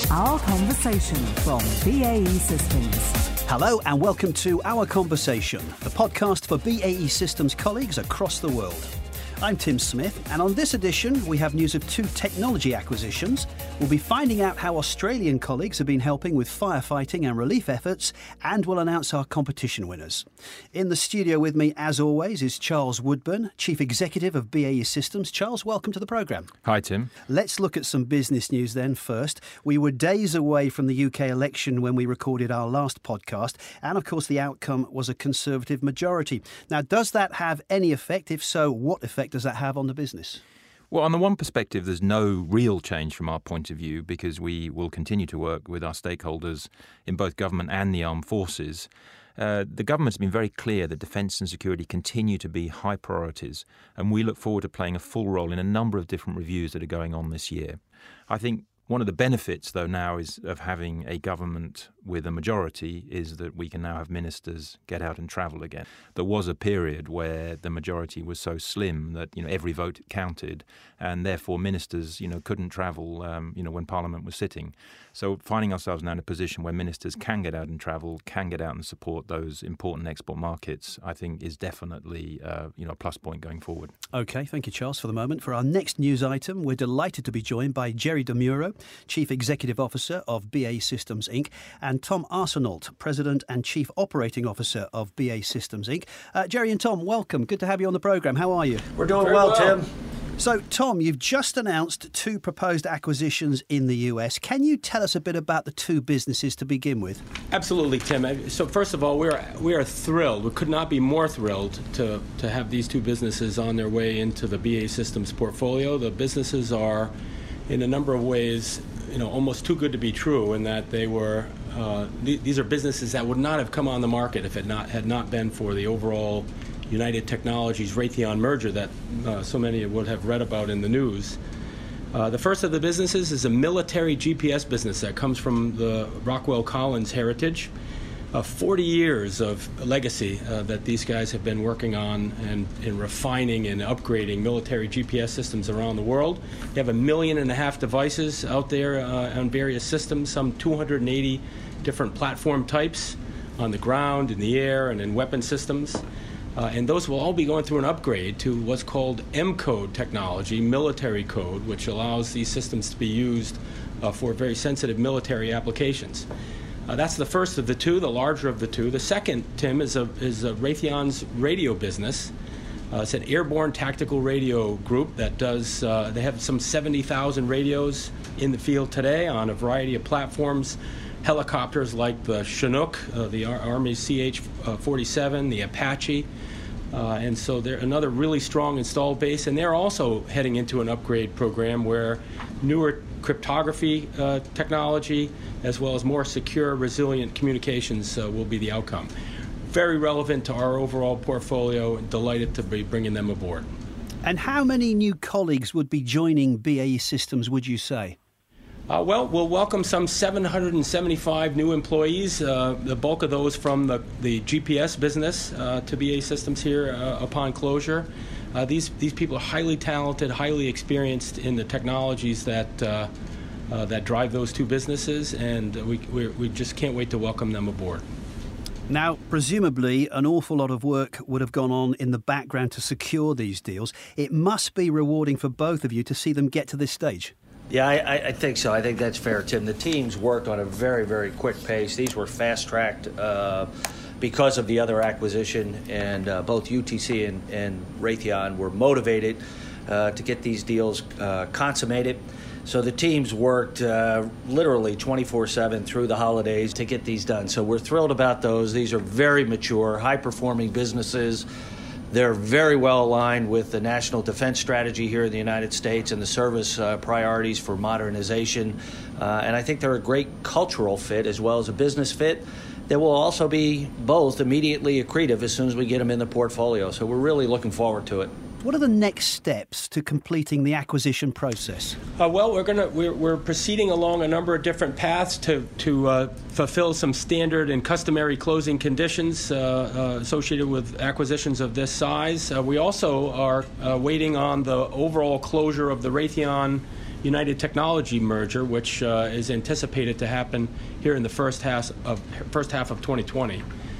Our Conversation from BAE Systems. Hello and welcome to Our Conversation, the podcast for BAE Systems colleagues across the world. I'm Tim Smith, and on this edition we have news of 2 technology acquisitions. We'll be finding out how Australian colleagues have been helping with firefighting and relief efforts, and we'll announce our competition winners. In the studio with me, as always, is Charles Woodburn, Chief Executive of BAE Systems. Charles, welcome to the programme. Hi, Tim. Let's look at some business news then first. We were days away from the UK election when we recorded our last podcast, and of course the outcome was a Conservative majority. Now, does that have any effect? If so, what effect does that have on the business? Well, on the one perspective, there's no real change from our point of view because we will continue to work with our stakeholders in both government and the armed forces. The government's been very clear that defence and security continue to be high priorities, and we look forward to playing a full role in a number of different reviews that are going on this year. I think one of the benefits, though, now is of having a government with a majority is that we can now have ministers get out and travel again. There was a period where the majority was so slim that every vote counted, and therefore ministers couldn't travel when Parliament was sitting. So finding ourselves now in a position where ministers can get out and travel, can get out and support those important export markets, I think is definitely a plus point going forward. OK, thank you, Charles, for the moment. For our next news item, we're delighted to be joined by Jerry DeMuro, Chief Executive Officer of BAE Systems Inc., and Tom Arsenault, President and Chief Operating Officer of BAE Systems Inc. Jerry and Tom, welcome. Good to have you on the programme. How are you? We're doing well, Tim. So, Tom, you've just announced 2 proposed acquisitions in the US. Can you tell us a bit about the 2 businesses to begin with? Absolutely, Tim. So first of all, we are thrilled. We could not be more thrilled to have these 2 businesses on their way into the BAE Systems portfolio. The businesses are, in a number of ways, almost too good to be true in that they were. These are businesses that would not have come on the market if it had not been for the overall United Technologies Raytheon merger that so many would have read about in the news. The first of the businesses is a military GPS business that comes from the Rockwell Collins heritage. 40 years of legacy that these guys have been working on and in refining and upgrading military GPS systems around the world. They have 1.5 million devices out there on various systems, some 280 different platform types on the ground, in the air, and in weapon systems. And those will all be going through an upgrade to what's called M-code technology, military code, which allows these systems to be used for very sensitive military applications. That's the first of the 2, the larger of the 2. The second, Tim, is Raytheon's radio business. It's an airborne tactical radio group that does, they have some 70,000 radios in the field today on a variety of platforms. Helicopters like the Chinook, the Army's CH-47, the Apache. And so they're another really strong installed base. And they're also heading into an upgrade program where newer cryptography technology, as well as more secure, resilient communications will be the outcome. Very relevant to our overall portfolio, and delighted to be bringing them aboard. And how many new colleagues would be joining BAE Systems, would you say? Well, we'll welcome some 775 new employees, the bulk of those from the GPS business to BAE Systems here upon closure. These people are highly talented, highly experienced in the technologies that drive those 2 businesses, and we just can't wait to welcome them aboard. Now, presumably, an awful lot of work would have gone on in the background to secure these deals. It must be rewarding for both of you to see them get to this stage. Yeah, I think so. I think that's fair, Tim. The teams worked on a very, very quick pace. These were fast-tracked because of the other acquisition, and both UTC and Raytheon were motivated to get these deals consummated. So the teams worked literally 24/7 through the holidays to get these done. So we're thrilled about those. These are very mature, high-performing businesses. They're very well aligned with the national defense strategy here in the United States and the service priorities for modernization. And I think they're a great cultural fit as well as a business fit that will also be both immediately accretive as soon as we get them in the portfolio. So we're really looking forward to it. What are the next steps to completing the acquisition process? Well, we're proceeding along a number of different paths to fulfill some standard and customary closing conditions associated with acquisitions of this size. We also are waiting on the overall closure of the Raytheon United Technology merger, which is anticipated to happen here in the first half of 2020.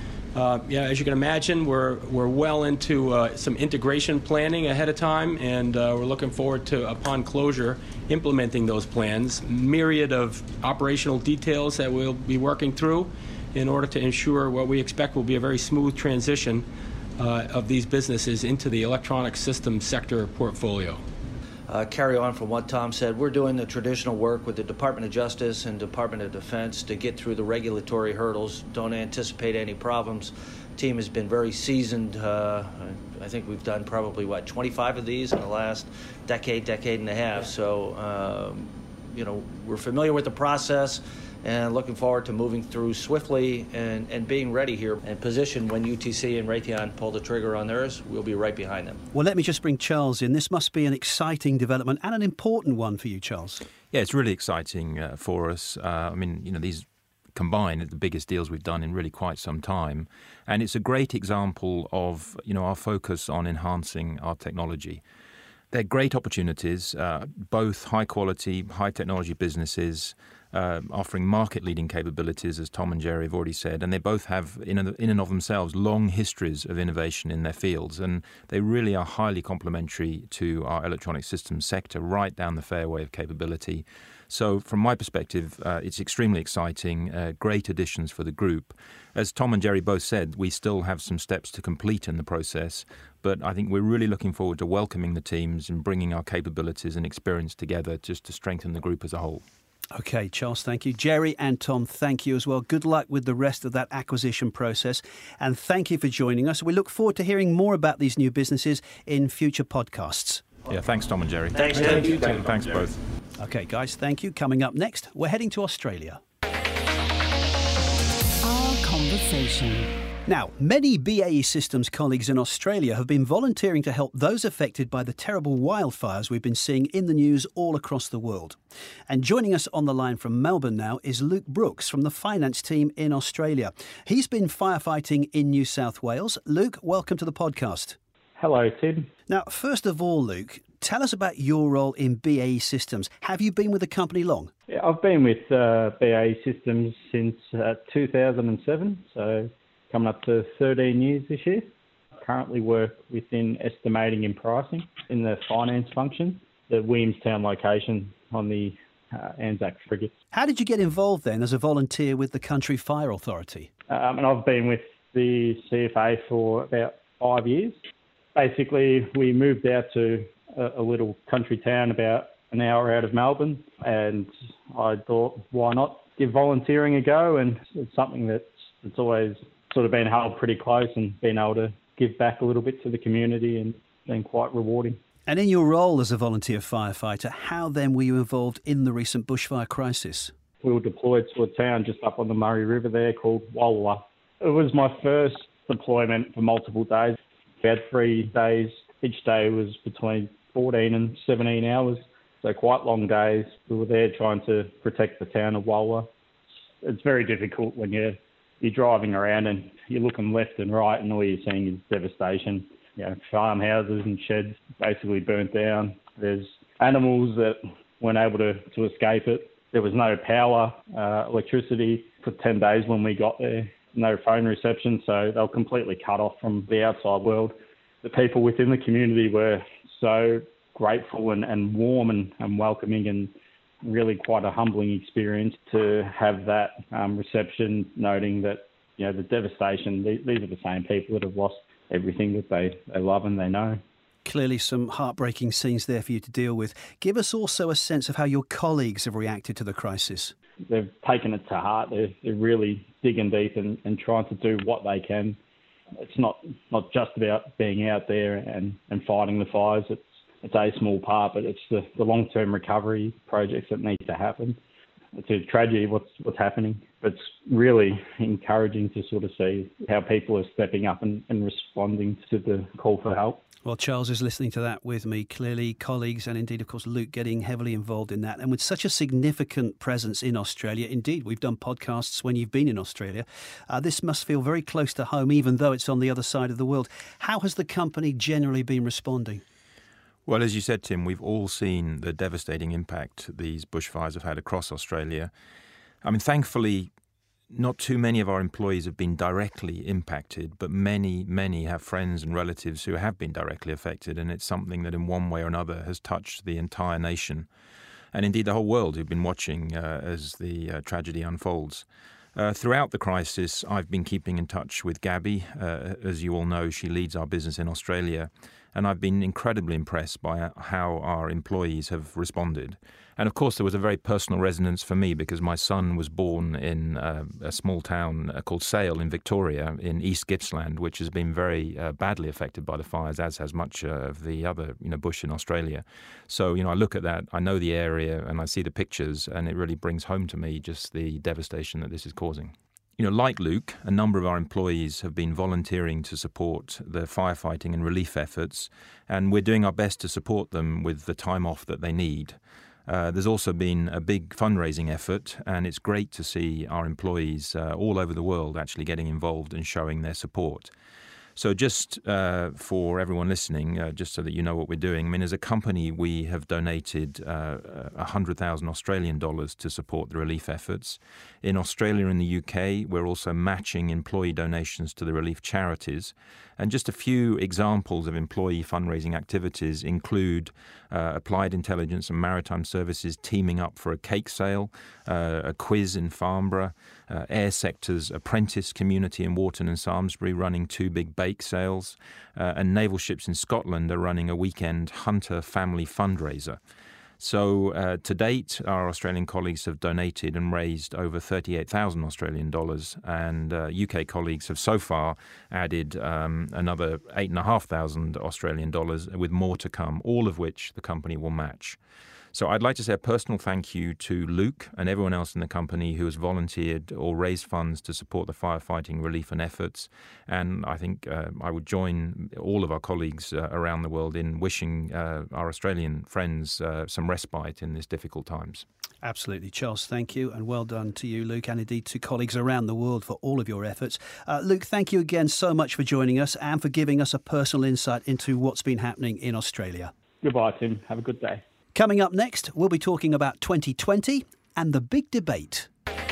As you can imagine, we're well into some integration planning ahead of time, and we're looking forward to, upon closure, implementing those plans. Myriad of operational details that we'll be working through in order to ensure what we expect will be a very smooth transition of these businesses into the electronic systems sector portfolio. Carry on from what Tom said, we're doing the traditional work with the Department of Justice and Department of Defense to get through the regulatory hurdles. Don't anticipate any problems. Team has been very seasoned. I think we've done probably, 25 of these in the last decade and a half. So, we're familiar with the process and looking forward to moving through swiftly and being ready here and positioned when UTC and Raytheon pull the trigger on theirs. We'll be right behind them. Well, let me just bring Charles in. This must be an exciting development and an important one for you, Charles. Yeah, it's really exciting for us. These combined are the biggest deals we've done in really quite some time. And it's a great example of, our focus on enhancing our technology. They're great opportunities, both high-quality, high-technology businesses, offering market-leading capabilities, as Tom and Jerry have already said, and they both have, in and of themselves, long histories of innovation in their fields, and they really are highly complementary to our electronic systems sector, right down the fairway of capability. So from my perspective, it's extremely exciting, great additions for the group. As Tom and Jerry both said, we still have some steps to complete in the process, but I think we're really looking forward to welcoming the teams and bringing our capabilities and experience together just to strengthen the group as a whole. OK, Charles, thank you. Jerry and Tom, thank you as well. Good luck with the rest of that acquisition process. And thank you for joining us. We look forward to hearing more about these new businesses in future podcasts. Yeah, thanks, Tom and Jerry. Thanks, Tim. Thanks both. OK, guys, thank you. Coming up next, we're heading to Australia. Our conversation. Now, many BAE Systems colleagues in Australia have been volunteering to help those affected by the terrible wildfires we've been seeing in the news all across the world. And joining us on the line from Melbourne now is Luke Brooks from the finance team in Australia. He's been firefighting in New South Wales. Luke, welcome to the podcast. Hello, Tim. Now, first of all, Luke, tell us about your role in BAE Systems. Have you been with the company long? Yeah, I've been with BAE Systems since 2007, so coming up to 13 years this year. I currently work within estimating and pricing in the finance function, the Williamstown location on the Anzac frigates. How did you get involved then as a volunteer with the Country Fire Authority? And I've been with the CFA for about 5 years. Basically, we moved out to a little country town about an hour out of Melbourne, and I thought, why not give volunteering a go? And it's something that's always sort of been held pretty close, and being able to give back a little bit to the community and been quite rewarding. And in your role as a volunteer firefighter, how then were you involved in the recent bushfire crisis? We were deployed to a town just up on the Murray River there called Walluwa. It was my first deployment for multiple days. We had 3 days. Each day was between 14 and 17 hours, so quite long days. We were there trying to protect the town of Walluwa. It's very difficult when you're driving around and you're looking left and right and all you're seeing is devastation. Farmhouses and sheds basically burnt down. There's animals that weren't able to escape it. There was no power, electricity for 10 days when we got there. No phone reception, so they were completely cut off from the outside world. The people within the community were so grateful and warm and welcoming, and really quite a humbling experience to have that reception, noting that, the devastation, these are the same people that have lost everything that they love and they know. Clearly some heartbreaking scenes there for you to deal with. Give us also a sense of how your colleagues have reacted to the crisis. They've taken it to heart. They're really digging deep and trying to do what they can. It's not just about being out there and fighting the fires. It's a small part, but it's the long-term recovery projects that need to happen. It's a tragedy what's happening, but it's really encouraging to sort of see how people are stepping up and responding to the call for help. Well, Charles is listening to that with me. Clearly, colleagues and indeed, of course, Luke getting heavily involved in that. And with such a significant presence in Australia, indeed, we've done podcasts when you've been in Australia. This must feel very close to home, even though it's on the other side of the world. How has the company generally been responding? Well, as you said, Tim, we've all seen the devastating impact these bushfires have had across Australia. I mean, thankfully, not too many of our employees have been directly impacted, but many have friends and relatives who have been directly affected, and it's something that in one way or another has touched the entire nation, and indeed the whole world who've been watching as the tragedy unfolds. Throughout the crisis, I've been keeping in touch with Gabby. As you all know, she leads our business in Australia, and I've been incredibly impressed by how our employees have responded. And of course, there was a very personal resonance for me because my son was born in a small town called Sale in Victoria in East Gippsland, which has been very badly affected by the fires, as has much of the other bush in Australia. So, I look at that, I know the area, and I see the pictures, and it really brings home to me just the devastation that this is causing. Like Luke, a number of our employees have been volunteering to support the firefighting and relief efforts, and we're doing our best to support them with the time off that they need. There's also been a big fundraising effort, and it's great to see our employees all over the world actually getting involved and showing their support. So just for everyone listening, just so that you know what we're doing, I mean, as a company, we have donated 100,000 Australian dollars to support the relief efforts. In Australia and the UK, we're also matching employee donations to the relief charities. And just a few examples of employee fundraising activities include Applied Intelligence and Maritime Services teaming up for a cake sale, a quiz in Farnborough, Air Sector's apprentice community in Warton and Samlesbury running 2 big bake sales, and Naval Ships in Scotland are running a weekend Hunter family fundraiser. So to date, our Australian colleagues have donated and raised over 38,000 Australian dollars, and UK colleagues have so far added another 8,500 Australian dollars, with more to come, all of which the company will match. So I'd like to say a personal thank you to Luke and everyone else in the company who has volunteered or raised funds to support the firefighting relief and efforts. And I think I would join all of our colleagues around the world in wishing our Australian friends some respite in these difficult times. Absolutely, Charles, thank you, and well done to you, Luke, and indeed to colleagues around the world for all of your efforts. Luke, thank you again so much for joining us and for giving us a personal insight into what's been happening in Australia. Goodbye, Tim. Have a good day. Coming up next, we'll be talking about 2020 and the big debate.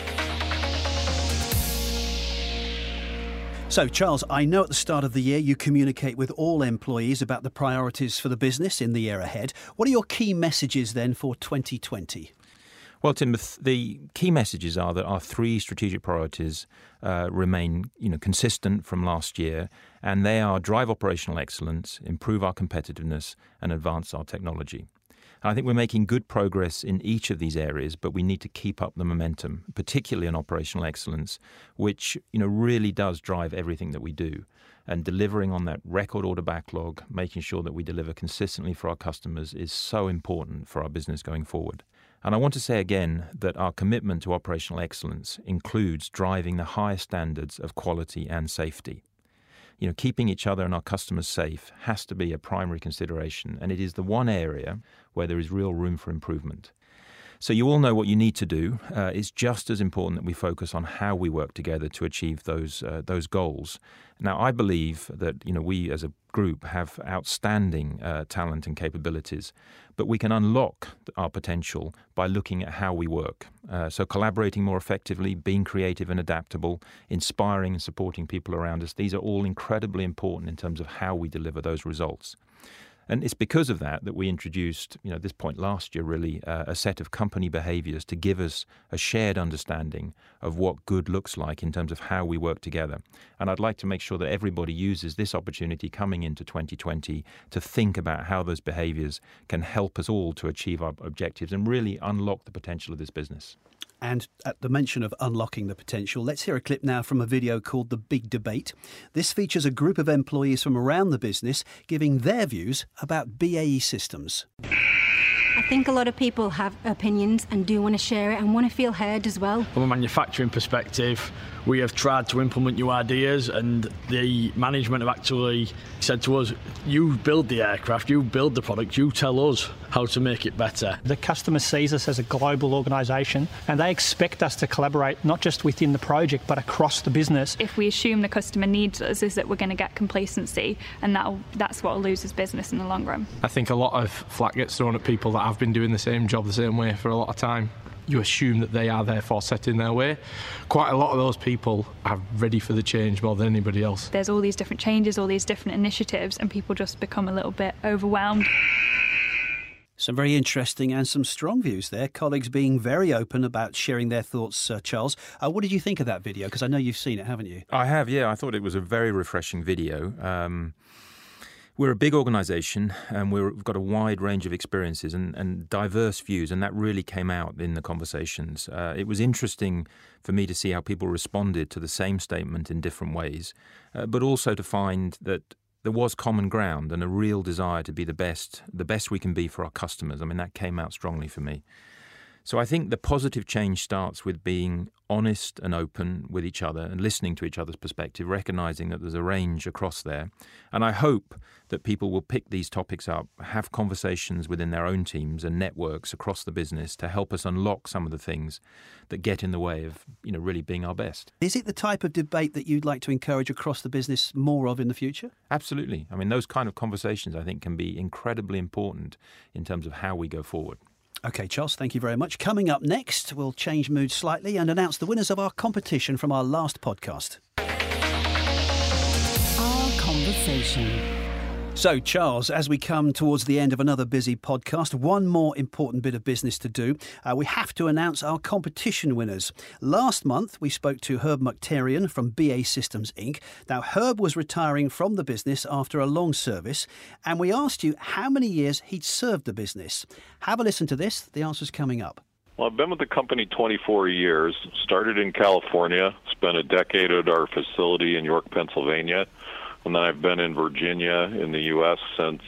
So, Charles, I know at the start of the year you communicate with all employees about the priorities for the business in the year ahead. What are your key messages then for 2020? Well, Tim, the key messages are that our 3 strategic priorities remain, consistent from last year, and they are drive operational excellence, improve our competitiveness, and advance our technology. I think we're making good progress in each of these areas, but we need to keep up the momentum, particularly in operational excellence, which really does drive everything that we do. And delivering on that record order backlog, making sure that we deliver consistently for our customers is so important for our business going forward. And I want to say again that our commitment to operational excellence includes driving the highest standards of quality and safety. Keeping each other and our customers safe has to be a primary consideration, and it is the one area where there is real room for improvement. So you all know what you need to do. It's just as important that we focus on how we work together to achieve those goals. Now, I believe that we as a group have outstanding talent and capabilities, but we can unlock our potential by looking at how we work. So collaborating more effectively, being creative and adaptable, inspiring and supporting people around us, these are all incredibly important in terms of how we deliver those results. And it's because of that we introduced, at this point last year really, a set of company behaviours to give us a shared understanding of what good looks like in terms of how we work together. And I'd like to make sure that everybody uses this opportunity coming into 2020 to think about how those behaviours can help us all to achieve our objectives and really unlock the potential of this business. And at the mention of unlocking the potential, let's hear a clip now from a video called The Big Debate. This features a group of employees from around the business giving their views about BAE Systems. I think a lot of people have opinions and do want to share it and want to feel heard as well. From a manufacturing perspective, we have tried to implement new ideas, and the management have actually said to us, you build the aircraft, you build the product, you tell us how to make it better. The customer sees us as a global organisation, and they expect us to collaborate not just within the project but across the business. If we assume the customer needs us, is that we're going to get complacency, and that's what will lose us business in the long run. I think a lot of flack gets thrown at people that have been doing the same job the same way for a lot of time. You assume that they are therefore set in their way. Quite a lot of those people are ready for the change more than anybody else. There's all these different changes, all these different initiatives, and people just become a little bit overwhelmed. Some very interesting and some strong views there. Colleagues being very open about sharing their thoughts, Charles. What did you think of that video? Because I know you've seen it, haven't you? I have, yeah. I thought it was a very refreshing video. We're a big organisation and we've got a wide range of experiences and diverse views, and that really came out in the conversations. It was interesting for me to see how people responded to the same statement in different ways, but also to find that there was common ground and a real desire to be the best we can be for our customers. I mean, that came out strongly for me. So I think the positive change starts with being honest and open with each other and listening to each other's perspective, recognising that there's a range across there. And I hope that people will pick these topics up, have conversations within their own teams and networks across the business to help us unlock some of the things that get in the way of, really being our best. Is it the type of debate that you'd like to encourage across the business more of in the future? Absolutely. I mean, those kind of conversations, I think, can be incredibly important in terms of how we go forward. OK, Charles, thank you very much. Coming up next, we'll change mood slightly and announce the winners of our competition from our last podcast. Our Conversation. So, Charles, as we come towards the end of another busy podcast, one more important bit of business to do. We have to announce our competition winners. Last month, we spoke to Herb Mukhtarian from BAE Systems Inc. Now, Herb was retiring from the business after a long service, and we asked you how many years he'd served the business. Have a listen to this. The answer's coming up. Well, I've been with the company 24 years, started in California, spent a decade at our facility in York, Pennsylvania, and then I've been in Virginia in the U.S. since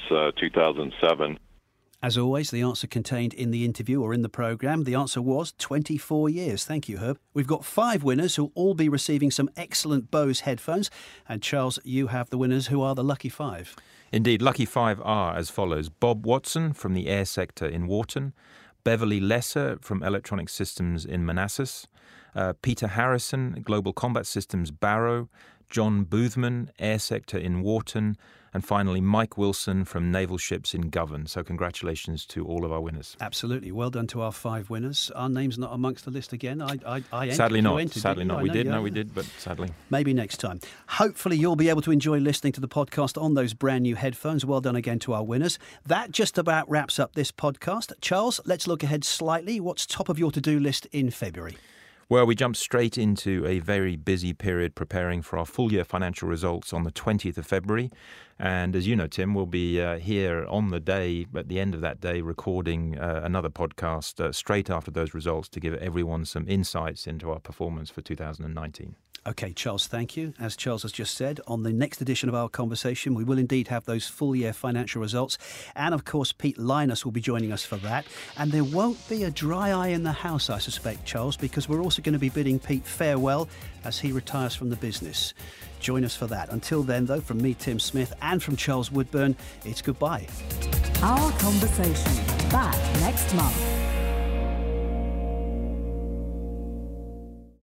2007. As always, the answer contained in the interview or in the programme, the answer was 24 years. Thank you, Herb. We've got 5 winners who'll all be receiving some excellent Bose headphones. And Charles, you have the winners. Who are the lucky 5? Indeed, lucky 5 are as follows. Bob Watson from the air sector in Wharton, Beverly Lesser from Electronic Systems in Manassas, Peter Harrison, Global Combat Systems Barrow, John Boothman, air sector in Wharton, and finally Mike Wilson from Naval Ships in Govan. So congratulations to all of our winners. Absolutely. Well done to our 5 winners. Our name's not amongst the list again. I Sadly not. Entered, sadly not. We did, but sadly. Maybe next time. Hopefully you'll be able to enjoy listening to the podcast on those brand new headphones. Well done again to our winners. That just about wraps up this podcast. Charles, let's look ahead slightly. What's top of your to-do list in February? Well, we jumped straight into a very busy period preparing for our full-year financial results on the 20th of February. And as you know, Tim, we'll be here on the day, at the end of that day, recording another podcast straight after those results to give everyone some insights into our performance for 2019. OK, Charles, thank you. As Charles has just said, on the next edition of our conversation, we will indeed have those full-year financial results. And, of course, Pete Linus will be joining us for that. And there won't be a dry eye in the house, I suspect, Charles, because we're also going to be bidding Pete farewell as he retires from the business. Join us for that. Until then, though, from me, Tim Smith, and from Charles Woodburn, it's goodbye. Our Conversation. Back next month.